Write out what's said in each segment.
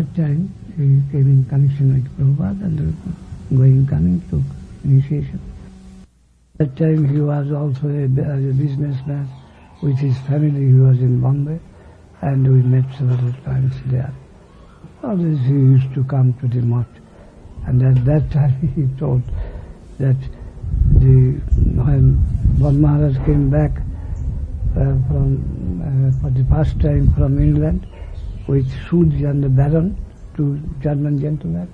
that time he came in connection with Prabhupada and coming to initiation. That time he was also a businessman. With his family he was in Bombay, and we met several times there. Always he used to come to the mosque, and at that time he told that when Van Maharaj came back for the first time from England with Suj and the Baron, two German gentlemen,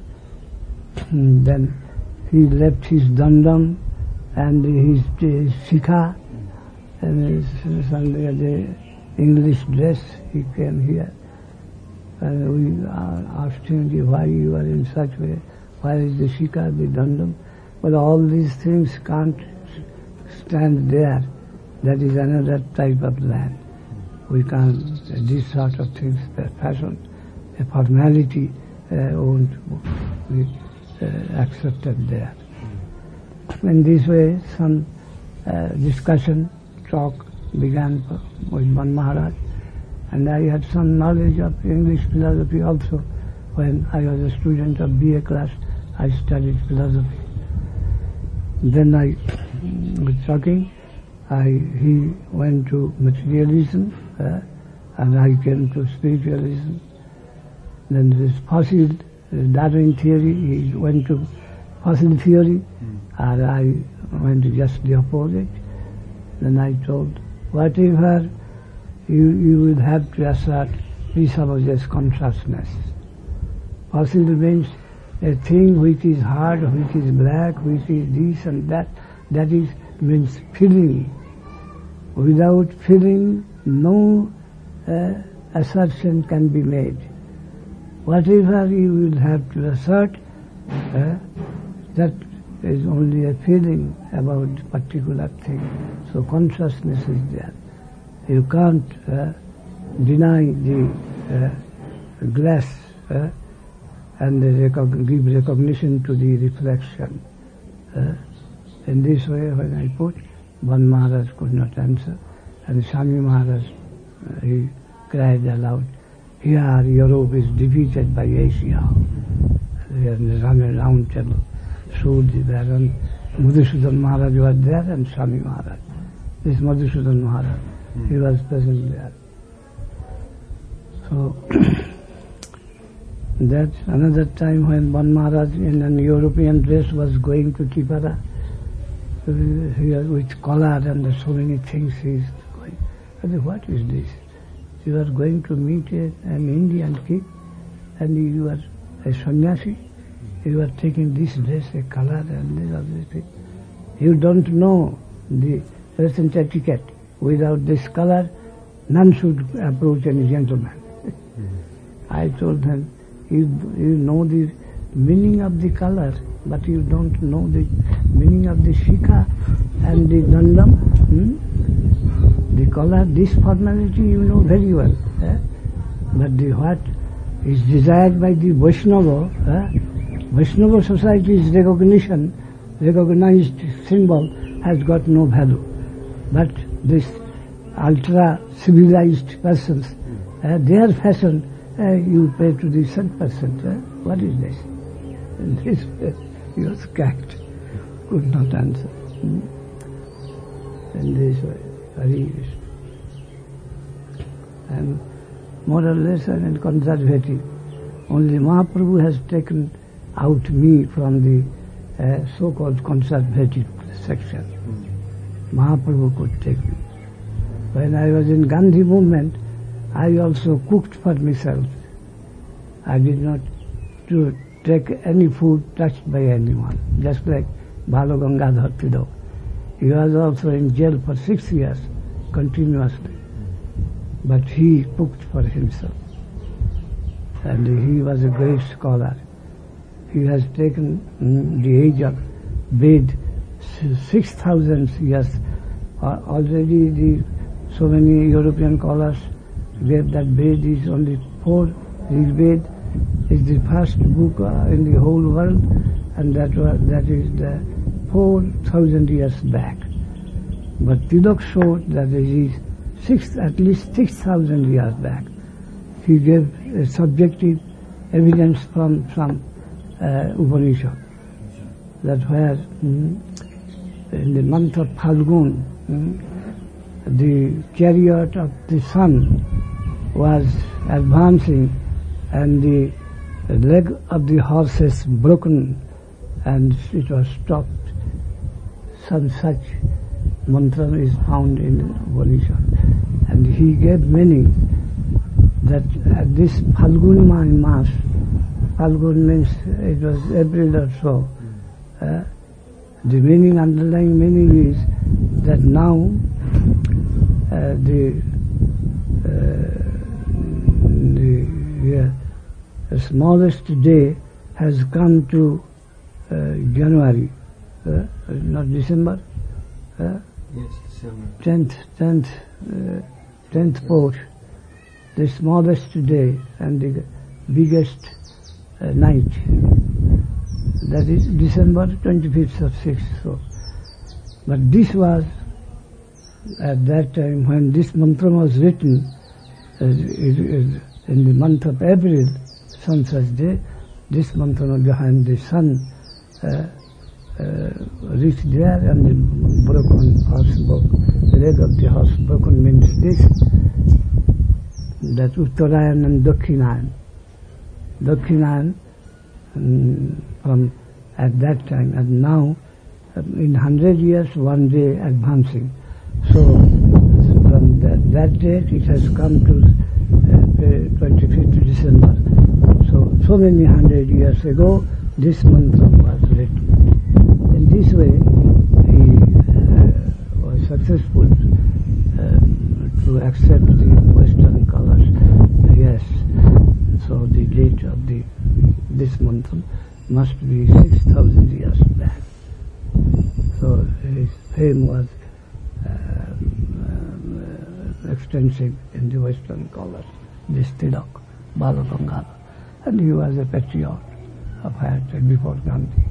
then he left his dandam and his shikha and the English dress. He came here, and we asked him, why you are in such way, why is the shikha, the dandam? But all these things can't stand there. That is another type of land. We can't, these sort of things, a fashion, a formality won't be accepted there. In this way, some discussion, talk began with Van Maharaj, and I had some knowledge of English philosophy also. When I was a student of BA class, I studied philosophy. Then I was talking, he went to materialism, and I came to spiritualism. Then this fossil Darwin theory, he went to fossil theory, and I went to just the opposite. Then I told, whatever you will have to assert presupposed consciousness. Fossil means a thing which is hard, which is black, which is this and that means feeling. Without feeling, no assertion can be made. Whatever you will have to assert, that is only a feeling about particular thing. So consciousness is there. You can't deny the glass and give recognition to the reflection. In this way, when I put, Van Maharaj could not answer, and Swami Maharaj, he cried aloud, here Europe is defeated by Asia. We are in the round table. Suji, Baron, Madhusudan Maharaj was there, and Swami Maharaj. This Madhusudan Maharaj, he was present there. So, that's another time when Van Maharaj in an European dress was going to Tipara, with collar and so many things he is going. I said, what is this? You are going to meet an Indian king, and you are a sannyasi. You are taking this dress, a collar, and this other thing. You don't know the present etiquette. Without this collar, none should approach any gentleman. I told him, you know the meaning of the color, but you don't know the meaning of the shikha and the dandam. The color, this formality you know very well. But what is desired by the Vaishnava, Vaishnava society's recognized symbol has got no value. But this ultra-civilized persons, their fashion, you pay to the same person. What is this? And this he was cracked, could not answer. And this way, very. And more or less I am conservative. Only Mahaprabhu has taken out me from the so-called conservative section. Mahaprabhu could take me. When I was in Gandhi movement, I also cooked for myself. I did not take any food touched by anyone, just like Bala Gangadhar Tidau. He was also in jail for 6 years, continuously. But he cooked for himself. And he was a great scholar. He has taken the age of Ved 6,000 years. Already so many European scholars gave that Ved is only 4. This Ved is the first book in the whole world, and that is the 4,000 years back. But Tilak showed that it is at least 6,000 years back. He gave a subjective evidence from some Upanishad that where in the month of Phalgun the chariot of the sun was advancing and the leg of the horses broken and it was stopped. Some such mantra is found in Upanishad. And he gave meaning that at this Phalgun Maas, Phalgun means it was April or so, the meaning, underlying meaning is that now the smallest day has come to January, not December. Yes, December. 10th port, the smallest day and the biggest night. That is December 25th or 6th. So. But this was at that time when this mantra was written, in the month of April, Sunset Day, this mantra behind the sun reached there and the broken horse broke. The leg of the horse broken means this, that Uttarayan and Dakshinayan. Dakshinayan from at that time and now in 100 years one day advancing. So from that date it has come to 25th December. So many 100 years ago this mantra was written. In this way he was successful to accept the Western colors. Yes, so the date of this mantra must be 6,000 years back. So his fame was extensive in the Western colors, this Tilak, Bala Gangadhar. And he was a patriot of higher time before Gandhi.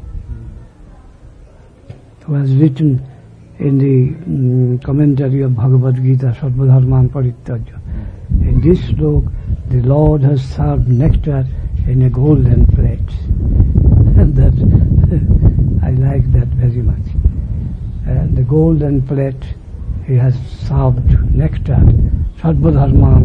It was written in the commentary of Bhagavad Gita, Sarvadharman Parityaja. In this slok, the Lord has served nectar in a golden plate. And that, I like that very much. The golden plate, he has served nectar. Sarvadharman,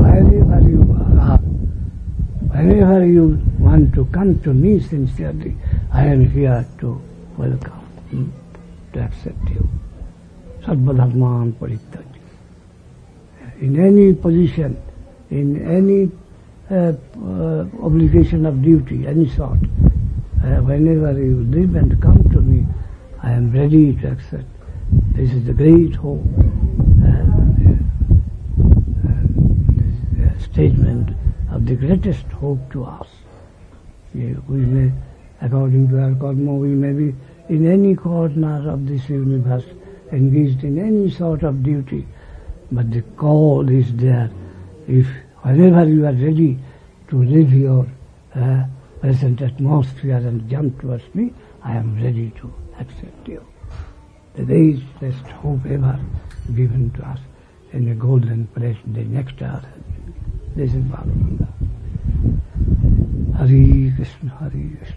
wherever you want to come to me sincerely, I am here to welcome, to accept you. Sarvadharman Parityaja. In any position, in any obligation of duty, any sort, whenever you live and come to me, I am ready to accept. This is the great hope, statement of the greatest hope to us. We may, according to our karma, we may be in any corner of this universe, engaged in any sort of duty, but the call is there. If whenever you are ready to leave your present atmosphere and jump towards me, I am ready to accept you. The greatest hope ever given to us in a golden plate, the nectar. This is Bhagavad. Hare Krishna, Hare Krishna.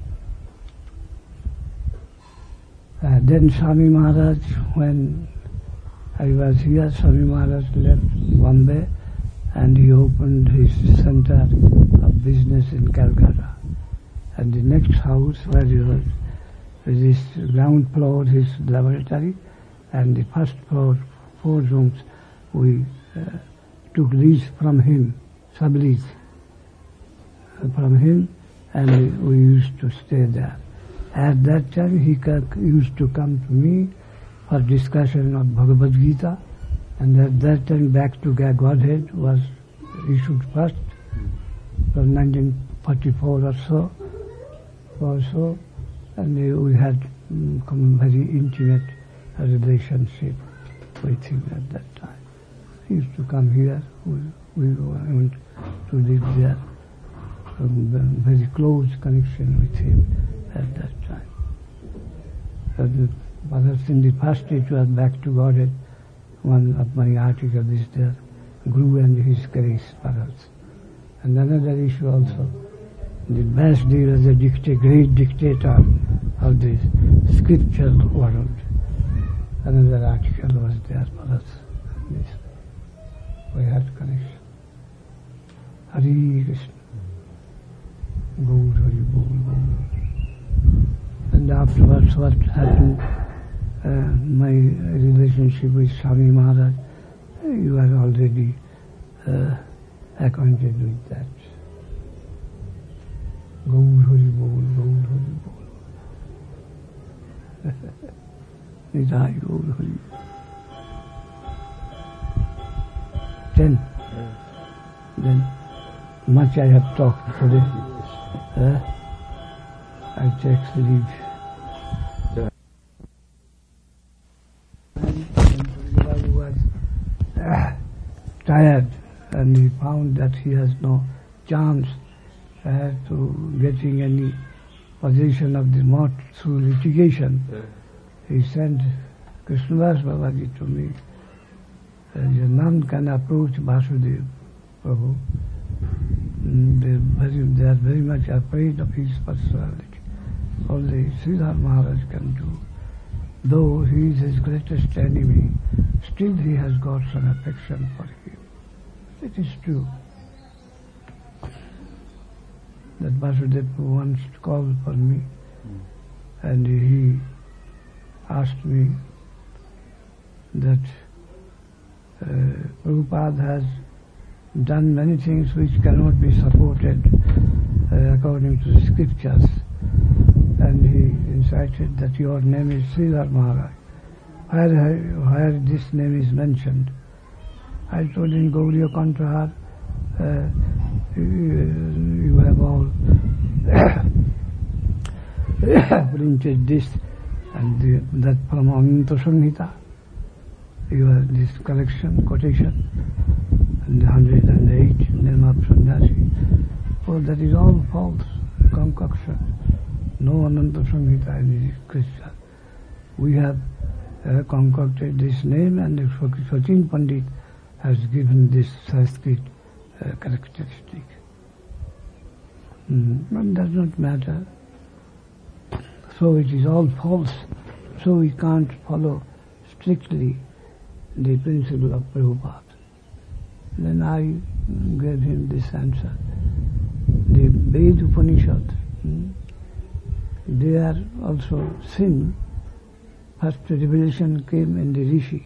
Then Swami Maharaj, when I was here, Swami Maharaj left Bombay and he opened his center of business in Calcutta. And the next house where he was, this ground floor, his laboratory, and the first floor, 4 rooms, we took lease from him, sublease from him, and we used to stay there. At that time, he used to come to me for discussion of Bhagavad Gita, and at that time, Back to Godhead was issued first, from 1944 or so, and we had very intimate relationship with him at that time. He used to come here, we went to live there, very close connection with him at that time. But in the first it was Back to Godhead, one of my articles is there, Guru and His Grace, perhaps. And another issue also, the Vyasdeva is a great dictator of the scriptural world. Another article was there for us. This. We had connection. Hare Krishna. Gaur Hari Bol, Gaur. And afterwards what happened, my relationship with Swami Maharaj, you are already acquainted with that. Gaur Hari Bol, Gaur Hari Bol. Nidai Gaur Hari. Then much I have talked today. I take leave. He was tired and he found that he has no chance to getting any position of the mott through litigation. He sent Krishnadas Babaji to me. None can approach Vasudeva Prabhu. They are very much afraid of his personality. Only Sridhar Maharaj can do. Though he is his greatest enemy, still he has got some affection for him. It is true that Vasudeva once called for me and he asked me that Prabhupada has done many things which cannot be supported according to the scriptures, and he incited that your name is Sridhar Maharaj. Where this name is mentioned? I told in Gauriya Kanthahar, you have all printed this and that from Ananta Samhita. You have this collection, quotation, and 108 name of Sannyasi. Oh, that is all false, concoction. No Ananta Samhita in Krishna. We have concocted this name, and Sachin Pandit has given this Sanskrit characteristic. But does not matter. So it is all false. So we can't follow strictly the principle of Prabhupada. Then I gave him this answer. The Ved Upanishad, they are also sin. First revelation came in the Rishi.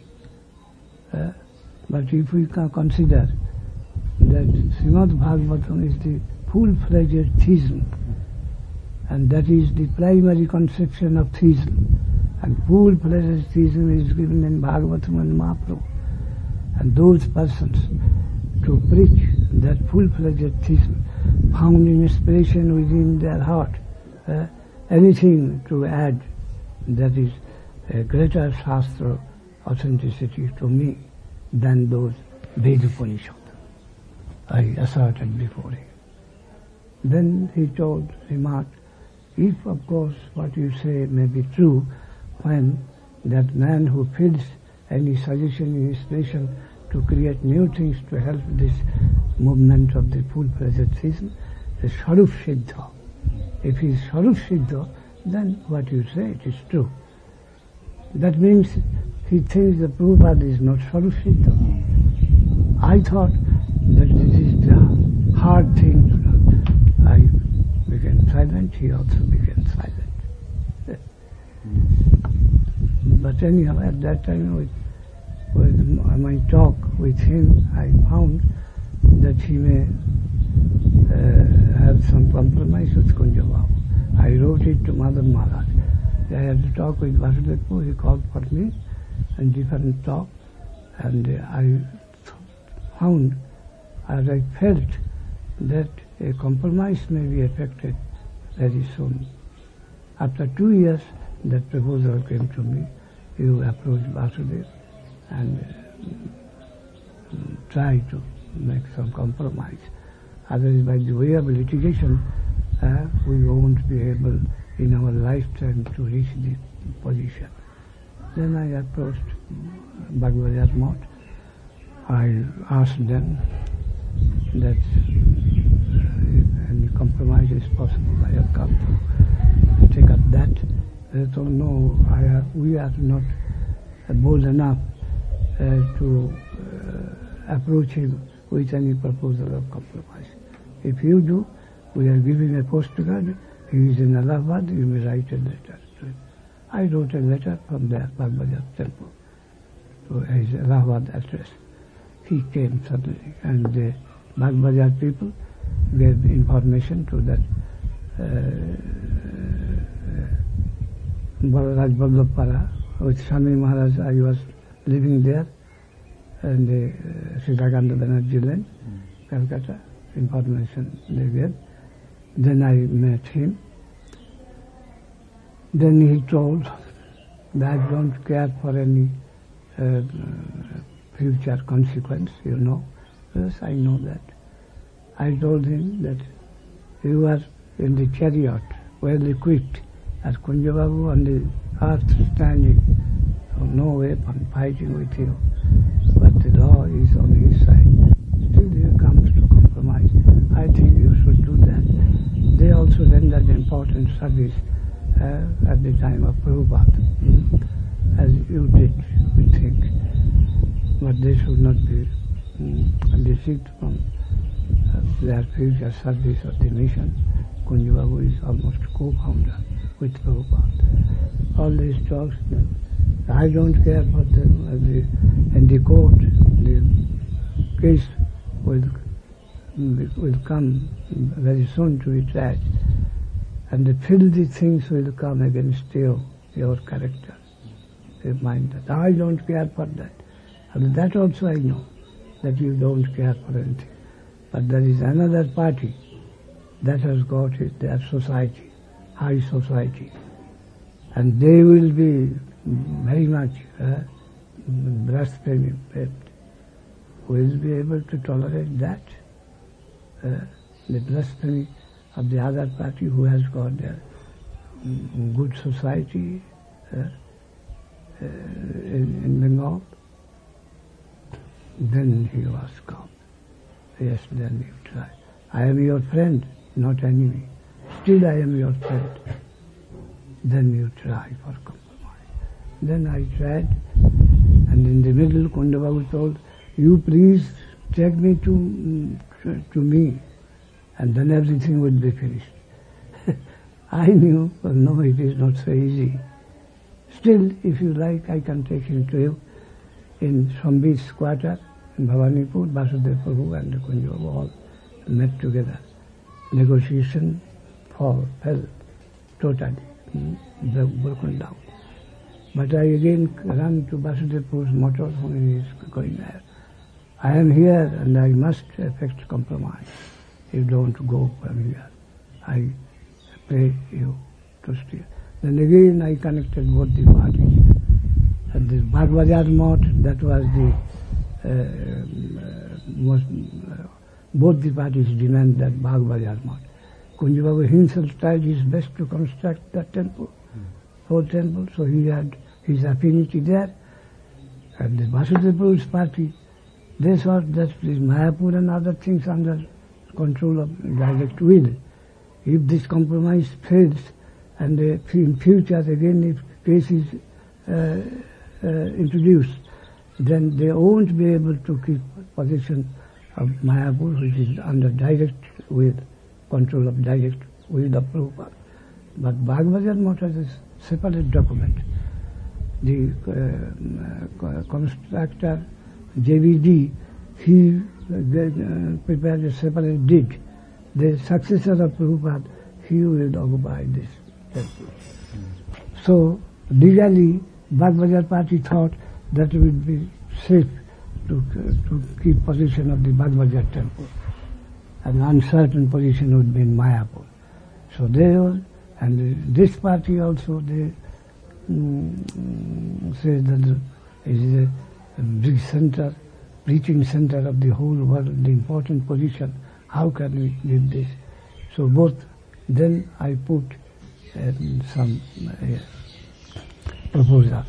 But if we can consider that Srimad Bhagavatam is the full-fledged theism, and that is the primary conception of theism, and full-fledged theism is given in Bhagavatam and Mahaprabhu, and those persons to preach that full-fledged theism, found inspiration within their heart, anything to add, that is a greater Shastra authenticity to me than those Ved Upanishad I asserted before him. Then he remarked, if of course what you say may be true, when that man who feels any suggestion, inspiration to create new things to help this movement of the full-fledged theism, is Swarup Siddha. If he is Swarup Siddha, then what you say, it is true. That means he thinks the Prabhupada is not Swarup Siddha. I thought that this is the hard thing to do. I became silent, he also became silent. But anyhow, at that time with my talk with him, I found that he may have some compromise with Kunja Babu. I wrote it to Madan Maharaj. I had to talk with Vasudeva. He called for me and different talk, and I found, as I felt, that a compromise may be effected very soon. After 2 years, that proposal came to me. You approach Vasudeva and try to make some compromise. Otherwise, by the way of litigation, we won't be able in our lifetime to reach this position. Then I approached Bhagavad Mott. I asked them that if any compromise is possible. I have come to take up that. They told, no, we are not bold enough to approach him with any proposal of compromise. If you do, we are giving a postcard. He is in Allahabad, you may write a letter to him. I wrote a letter from the Bagbajar temple to his Allahabad address. He came suddenly, and the Bagbajar people gave information to that Raj Vallabhpara with Swami Maharaj. I was living there in the Sridharkanda Banerjee Lane, Calcutta. Information they gave. Then I met him. Then he told that I don't care for any future consequence, you know. Yes, I know that. I told him that you are in the chariot, well equipped, as Kunja Babu on the earth standing, so no weapon fighting with you, but the law is on his side. Still he comes to compromise. I think you should do that. They also rendered important service at the time of Prabhupada, as you did, we think. But they should not be deceived from their future service of the mission. Kunja Babu is almost co-founder with Prabhupada. All these talks, I don't care for them. In the court, the case will come very soon to be tried, and the filthy things will come against you, your character. You mind that. I don't care for that. And that also I know, that you don't care for anything. But there is another party that has got their society, high society, and they will be very much blaspheming. Will be able to tolerate that? The blasphemy of the other party who has got their good society in Bengal? Then he was calm. Yes, then you try. I am your friend, not enemy. Still I am your friend. Then you try for compromise. Then I tried, and in the middle Kunja Babu told, you please take me to me, and then everything will be finished. I knew, well, no, it is not so easy. Still, if you like, I can take him to you in Swambit's quarter in Bhavanipur. Vasudev Prabhu and Kunja Babu all met together. Negotiation fell totally, broken down. But I again ran to Vasudev Prabhu's motor when he is going there. I am here and I must effect compromise. You don't go from here. I pray you to stay. Then again I connected both the parties. And the Bagbajar Math, that was the both the parties demand that Bagbajar Math. Kunja Babu himself tried his best to construct that temple, whole temple, so he had his affinity there. And the Vasudev Prabhu's party, they thought that this Mayapur and other things under control of direct will. If this compromise fails, and in future again if case is introduced, then they won't be able to keep possession of Mayapur, which is under direct will, control of direct will of Prabhupada. But Bagbajar Math has a separate document. The constructor JVD, he prepared a separate deed. The successor of Prabhupada, he will occupy this temple. So legally, Bagbajar party thought that it would be safe to keep possession of the Bagbajar temple. An uncertain position would be in Mayapur. So they all, and this party also, they say that it is a big center, preaching center of the whole world, the important position. How can we leave this? So both, then I put some proposal.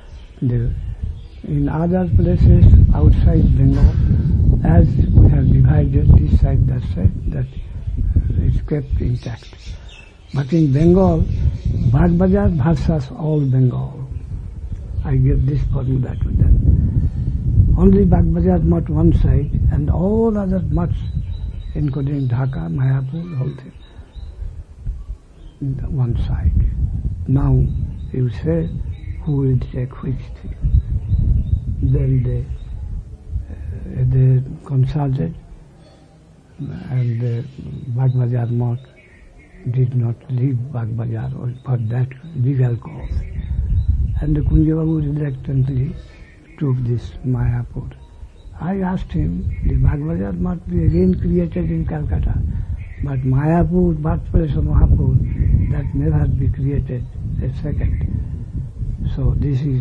In other places outside Bengal, as we have divided this side, that side, that is kept intact. But in Bengal, Bagbajar versus all Bengal. I give this formula to them. Only Bagbajar Mutt one side and all other mutts, including Dhaka, Mayapur, whole thing, one side. Now you say, who will take which thing? Then they consulted, and Bagbajar Mutt did not leave Bagbajar for that legal cause. And the Kunja Babu reluctantly took this Mayapur. I asked him, the Bagbajar must be again created in Calcutta, but Mayapur, birthplace of Mahaprabhu, that never be created a second. So this is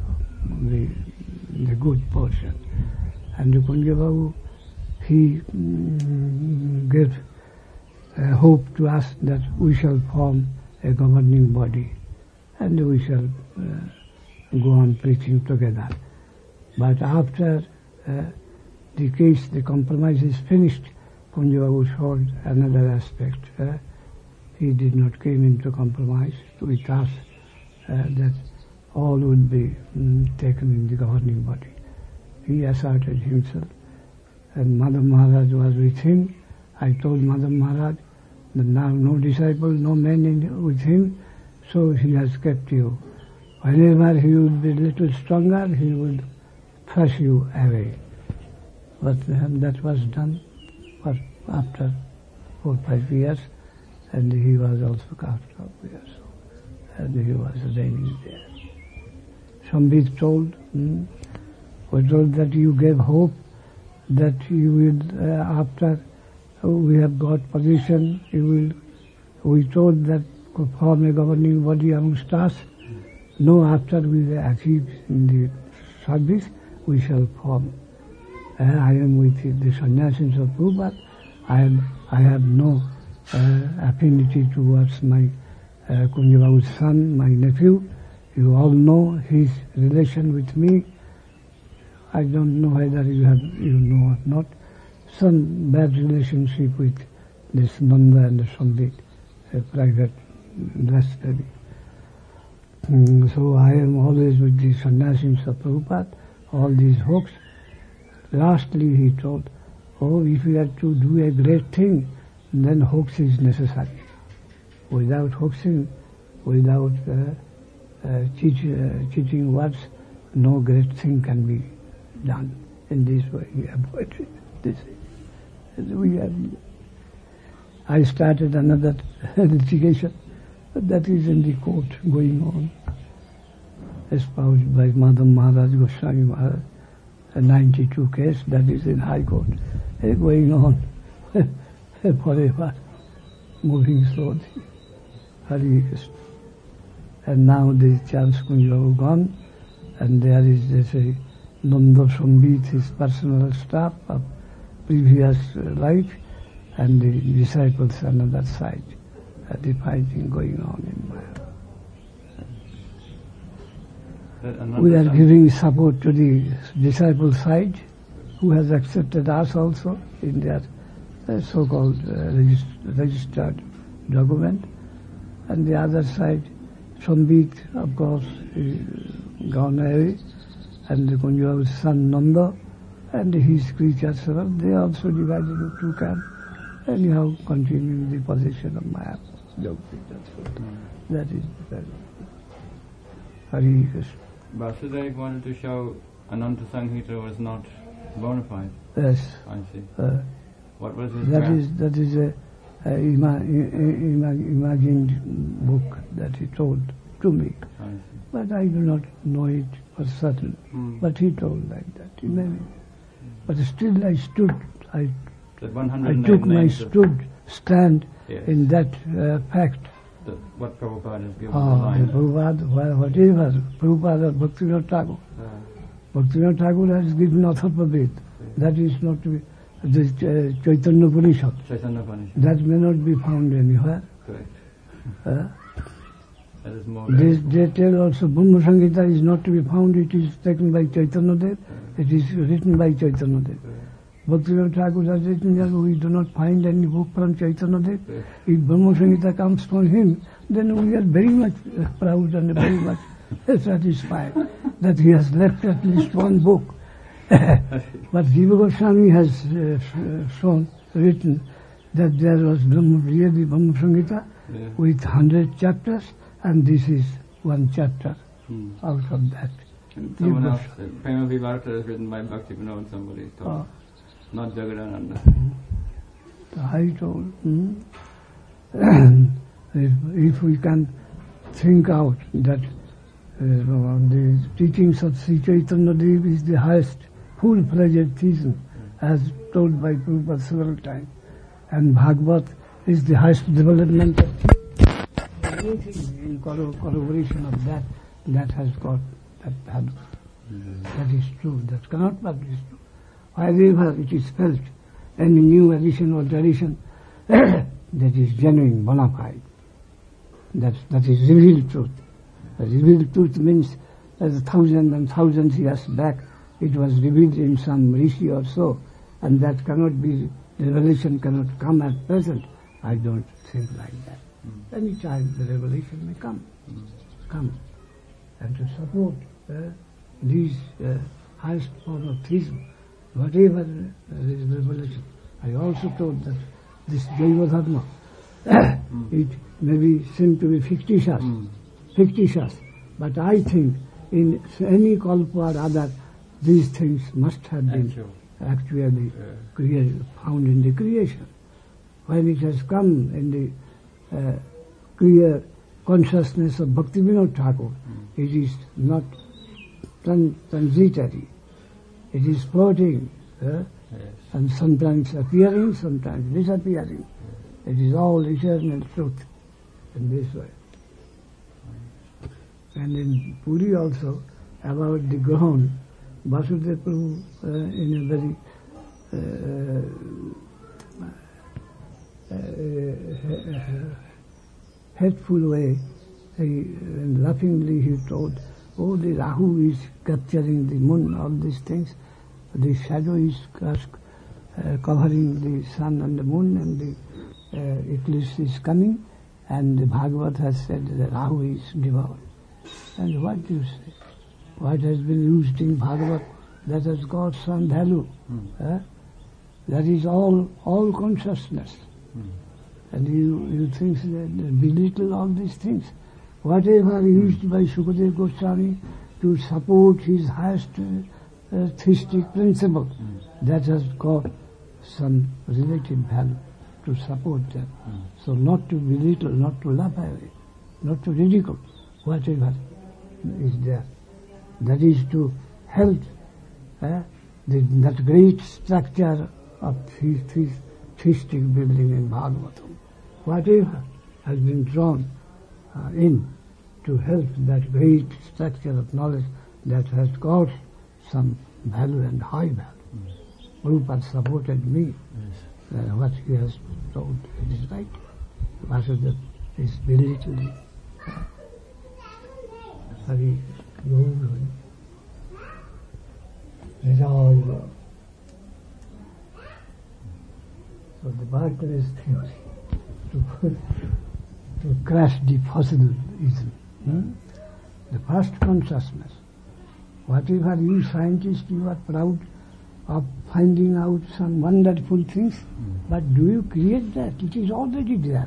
the good portion. And the Kunja Babu, he gave hope to us that we shall form a governing body and we shall go on preaching together. But after the case, the compromise is finished, Kunja Babu showed another aspect. He did not come into compromise with us that all would be taken in the governing body. He asserted himself, and Madhav Maharaj was with him. I told Madhav Maharaj that now no disciple, no man with him, so he has kept you. Whenever he would be a little stronger, he would thrust you away. But that was done for after 4 or 5 years, and he was also cast off here, and he was reigning there. Sambit told, was told that you gave hope that you will, after we have got position, you will, we told that could form a governing body amongst us. No, after we achieve in the service, we shall form. I am with the sannyasis of Prabhupada. I have no affinity towards my Kunja Babu's son, my nephew. You all know his relation with me. I don't know whether you know or not. Some bad relationship with this Nanda and the Sambit, a private blasphemy. So I am always with the sannyasis of Prabhupada, all these hopes. Lastly he told, if we have to do a great thing, then hoax is necessary. Without hoaxing, without cheating words, no great thing can be done. In this way he avoided this. I started another litigation that is in the court going on, espoused by Madhav Maharaj, Goswami Maharaj, a 92 case that is in High Court, going on forever, moving slowly. Hari Krishna. And now the Charles Kunja Babu gone, and there is, they say, Nanda Sambit, his personal staff of previous life, and the disciples on another side. The fighting going on in Maya. We are giving support to the disciple side, who has accepted us also in their so-called registered document. And the other side, Sambit, of course, is gone away, and the Kunja Babu's son Nanda and his creatures, they also divided into 2 camps, anyhow continuing the position of Maya. That is the Hari Krishna. Vasudev wanted to show Ananta Sanghita was not bona fide. Yes. I see. What was his That is a imagined book that he told to me. I see. But I do not know it for certain. But he told like that. But still I stood. I took my stand in that fact. What Prabhupada has given the line. Prabhupada, whatever, Prabhupada or Bhaktivinoda Thakur. Bhaktivinoda Thakur has given Atharvaved. That is not to be, this Chaitanya Upanishad. That may not be found anywhere. Correct. That is more. They tell also Brahma Samhita is not to be found, it is taken by Chaitanya Dev, it is written by Chaitanya Dev. Bhaktivinoda Thakur has written that we do not find any book from Chaitanya Dev. If Brahma Samhita comes from him, then we are very much proud and very much satisfied that he has left at least one book. But Jiva Goswami has written that there was really Brahma Samhita with 100 chapters, and this is one chapter out of that. And someone else, Prema Vivarta is written by Bhakti Vinod, somebody told. Not Jagadananda. I told, if we can think out that the teachings of Sri Chaitanya Dev is the highest full-fledged theism, as told by Prabhupada several times, and Bhagavad is the highest development of anything in corroboration of that has got that value. That is true. That cannot but be true. Wherever it is felt, any new addition or tradition, that is genuine, bona fide. That is revealed truth. Revealed truth means that thousands and thousands years back it was revealed in some rishi or so, and that cannot be, revelation cannot come at present. I don't think like that. Any time the revelation may come. And to support these highest form of theism, whatever is revelation. I also told that this Jaiva Dharma, it maybe seem to be fictitious, but I think in any kalpa or other, these things must have been actually found in the creation. When it has come in the clear consciousness of Bhaktivinoda Thakur, it is not transitory. It is floating, and sometimes appearing, sometimes disappearing. It is all eternal truth in this way. And in Puri also, about the Grahan, Vasudeva Prabhu in a very hateful way, and laughingly he told, oh, the Rahu is capturing the moon, all these things. The shadow is covering the sun and the moon, and the eclipse is coming, and the Bhagavad has said that Rahu is devoured. And what do you say? What has been used in Bhagavad, that has got some value. That is all consciousness. And you think that belittle all these things. Whatever used by Sukadeva Goswami to support his highest theistic principle, that has got some relative value to support that. So not to belittle, not to laugh at it, not to ridicule whatever is there. That is to help that great structure of theistic building in Bhagavatam. Whatever has been drawn in to help that great structure of knowledge that has got some value and high value. Prabhupada supported me. What he has told, it is right. Vasudeva is belittling. Hari Guru. So the Bhagavad thinks to crush the possibilism. The first consciousness. Whatever you scientists, you are proud of finding out some wonderful things, but do you create that? It is already there.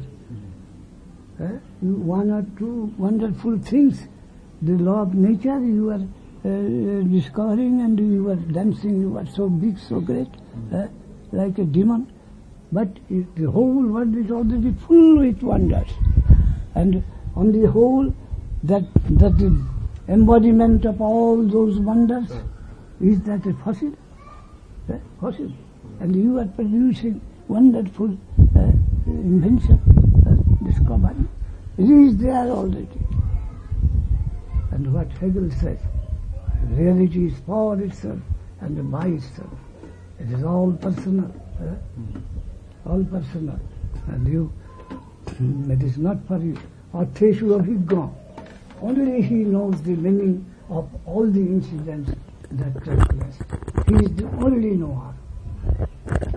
One or two wonderful things, the law of nature you are discovering, and you are dancing, you are so big, so great, like a demon. But the whole world is already full with wonders. And on the whole, that the embodiment of all those wonders, is that a fossil? Fossil. And you are producing wonderful invention, discovery. It is there already. And what Hegel says, reality is for itself and by itself. It is all personal. All personal. And it is not for you. Or Teshu Abhigya. Only he knows the meaning of all the incidents that take place. He is the only knower.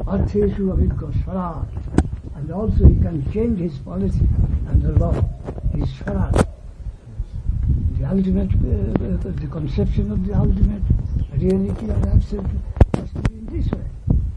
Artheshu Abhigya Swaraj. And also he can change his policy and the law. His Swaraj. The ultimate, the conception of the ultimate reality and absolute must be in this way.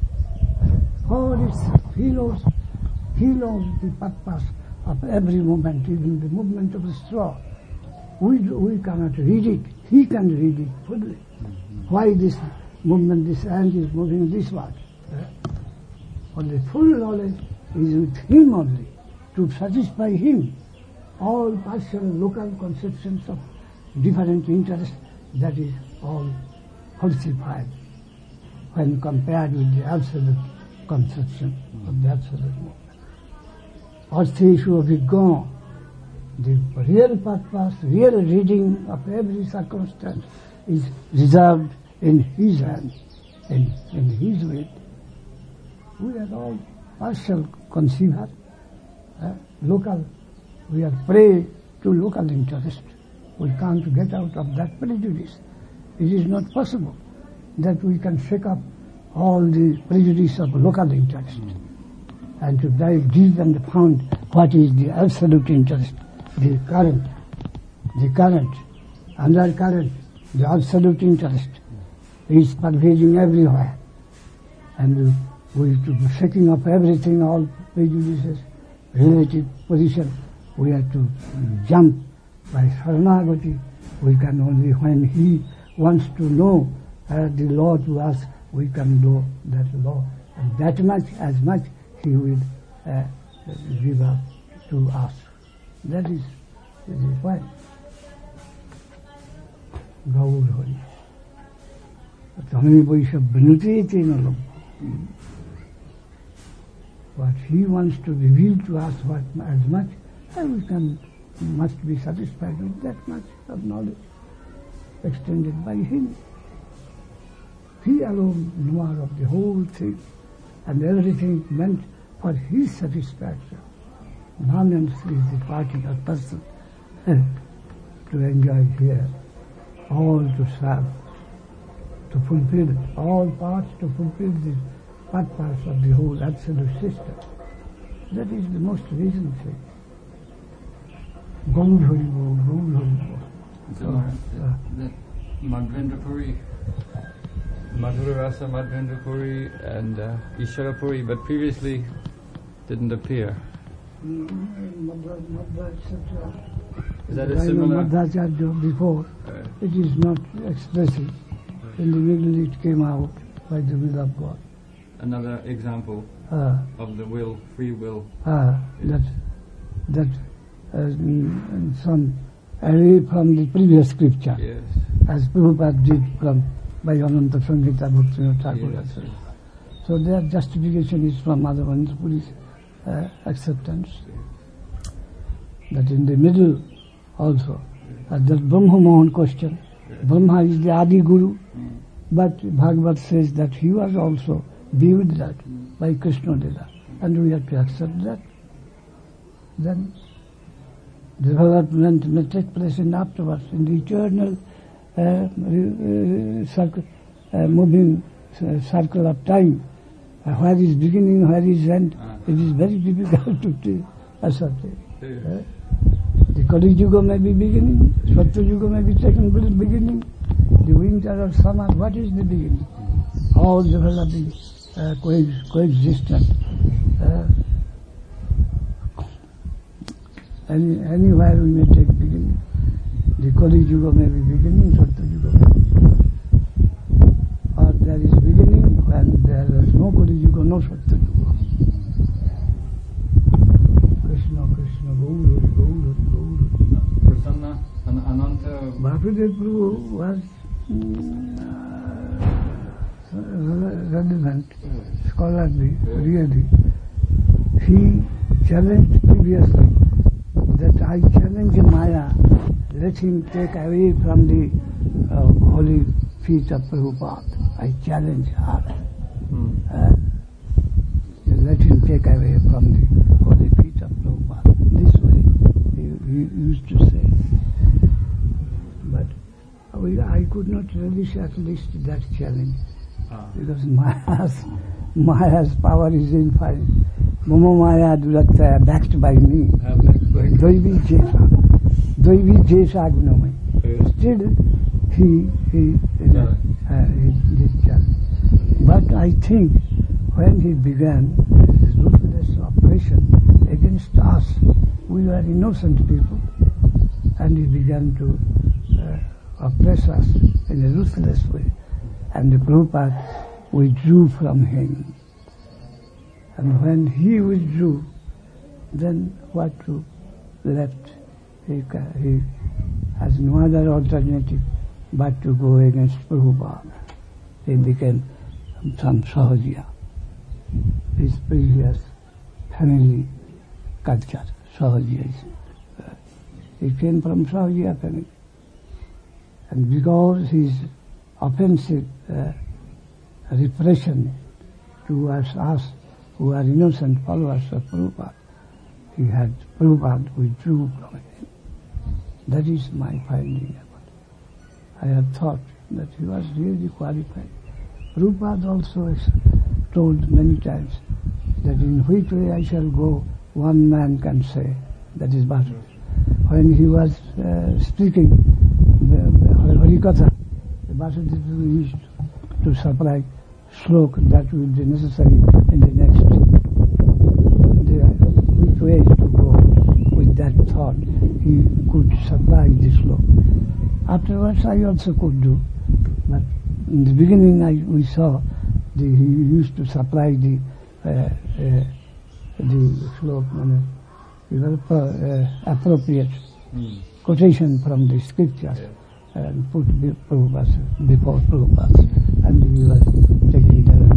He knows the purpose of every movement, even the movement of the straw. We cannot read it. He can read it fully. Why this movement, this ant is moving this way? Only full knowledge is with him only, to satisfy him. All partial local conceptions of different interests, that is all falsified when compared with the absolute conception of the absolute movement. Artheshu Abhigya, the real purpose, real reading of every circumstance is reserved in his hand, in his will. We are all partial conceiver, local. We are prey to local interest. We can't get out of that prejudice. It is not possible that we can shake up all the prejudice of local interest and to dive deep and find what is the absolute interest, the current, undercurrent, the absolute interest is pervading everywhere. And we to be shaking up everything, all prejudices, relative position. We have to jump by Saranagati. We can only, when he wants to know the law to us, we can know that law. And that much, as much, he will give up to us. That is why. Gaur Hari. Tamil Boisha Benute Tena. What he wants to reveal to us, what as much, and we can must be satisfied with that much of knowledge extended by him. He alone knower of the whole thing, and everything meant for his satisfaction. None else is the party or person to enjoy here, all to serve, to fulfill all parts, to fulfill the purpose of the whole absolute system. That is the most reasonable thing. Gaur Hari Bol, Gaur Hari Bol. So that Madhvendra Puri, Madhura Rasa, Madhvendra Puri and Ishvara Puri, but previously didn't appear. Is that a similar? Madhacharya before, it is not expressive. In the middle it came out by the will of God. Another example of the will, free will. That some array from the previous scripture, yes, as Prabhupada did from by Ananta Sangita Bhaktivinoda Thakur. Yes, yes. So their justification is from Madhavendra Puri's acceptance. That in the middle also, that Brahma Mohan question, Brahma is the Adi Guru, but Bhagavad says that he was also viewed that by Krishna Lila, and we have to accept that. Then development may take place in afterwards, in the eternal moving circle of time. Where is beginning, where is end, it is very difficult to ascertain. The Kali Yuga may be beginning, Satya Yuga may be taken with beginning, the winter or summer, what is the beginning? All developing coexistence. Anywhere we may take beginning. The Kali Yuga may be beginning, Satya Yuga may be beginning. Or there is beginning when there is no Kali Yuga, no Satya Yuga. Krishna, Krishna, Gaur, Gaur, Gaur. Prasanna and Ananta. Bhakudev Prabhu was relevant, scholarly, really. He challenged previously that I challenge Maya, let him take away from the holy feet of Prabhupada. I challenge her. Let him take away from the holy feet of Prabhupada. This way he used to say. But I could not relish at least that challenge. Because Maya's Maya's power is infinite. Mama Maya Durataya, backed by me. Doivi Jesa Gunamai. Still, he discharged. But I think when he began his ruthless operation against us, we were innocent people, and he began to oppress us in a ruthless way. And the Prabhupada withdrew from him. And when he withdrew, then what to left? He has no other alternative but to go against Prabhupada. He became some Sahajiya. His previous family culture, Sahajiaism. He came from Sahajiya family. And because his offensive repression towards us who are innocent followers of Prabhupada, Prabhupada withdrew from him. That is my finding about it. I have thought that he was really qualified. Prabhupada also told many times that in which way I shall go, one man can say. That is Vasudeva. When he was speaking Harikatha, Vasudeva used to supply slok that will be necessary in the next. Which way to go with that thought, he could supply the slok. Afterwards I also could do, but in the beginning we saw he used to supply the slok, appropriate quotation from the scriptures and put before Prabhupada, and he was taking them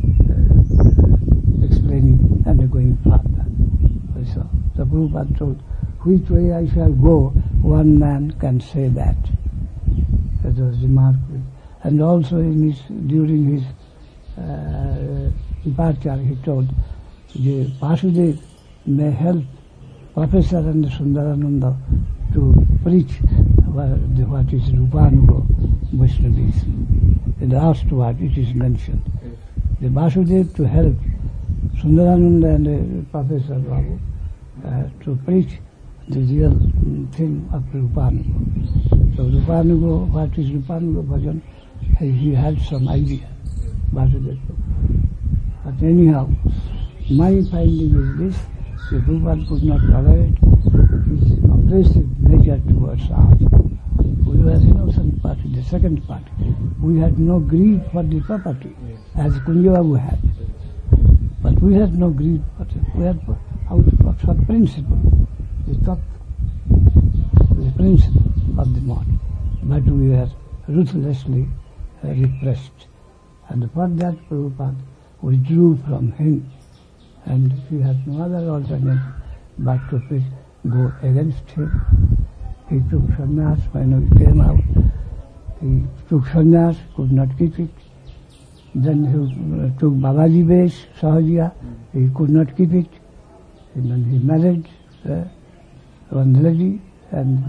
and explaining and going further. So the Prabhupada told, which way I shall go, one man can say that. That was remarkable. And also during his departure, he told, Vasudeva may help Professor and Sundarananda to preach what is Rupanuga Vaishnavism. In the last word it is mentioned. The Vasudeva to help Sundarananda and Professor Babu to preach the real thing of Rupanuga. So Rupanuga, what is Rupanuga Bhajan? He had some idea, Vasudeva. But anyhow, my finding is this: the Prabhupada could not tolerate his oppressive nature towards us. We were innocent party, the second party. We had no greed for the property, as Kunjababu had. But we had no greed for it. We had out of principle, the principle of the mode. But we were ruthlessly repressed. And for that Prabhupada withdrew from him, and he had no other alternative but to go against him. He took sannyas when he came out. He took sannyas, could not keep it. Then he took Babaji Vesh, Sahajiya, he could not keep it. And then he married one lady, and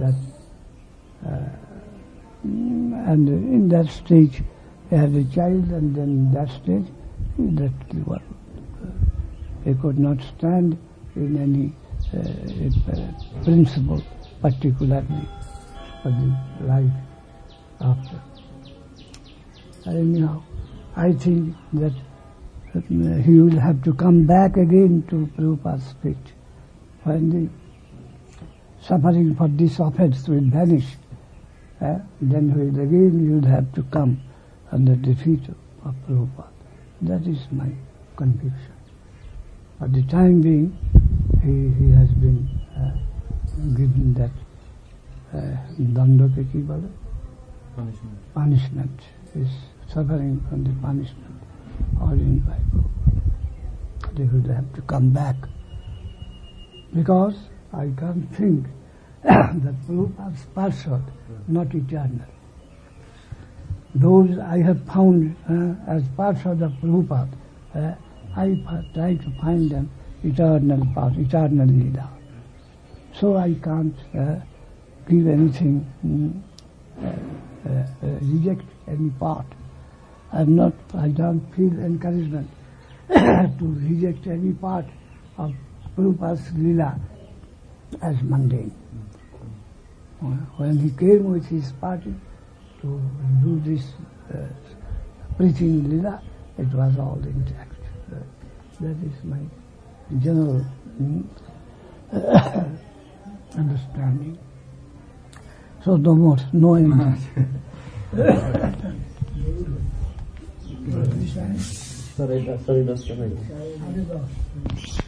in that stage he had a child, and then in that stage he left the world. He could not stand in any principle, particularly for the life after. Anyhow, I think that he will have to come back again to Prabhupada's feet. When the suffering for this offense will vanish, then he will have to come under the feet of Prabhupada. That is my conviction. At the time being, he has been given that punishment. He is suffering from the punishment ordained by Prabhupada. They will have to come back, because I can't think that Prabhupada's Parshad not eternal. Those I have found as Parshad of Prabhupada, I try to find them eternal part, eternal leader. So I can't give anything, reject any part. I don't feel encouragement to reject any part of Prabhupada's Leela as mundane. When he came with his party to do this preaching Leela, it was all intact. That is my general understanding. So no more. Sorry,